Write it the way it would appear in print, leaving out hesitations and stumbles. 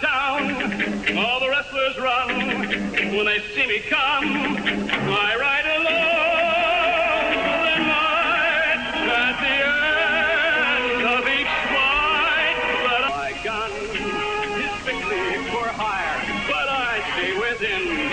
town. All the wrestlers run when they see me come. I ride alone the night at the end of each fight. But my gun is strictly for hire, but I stay within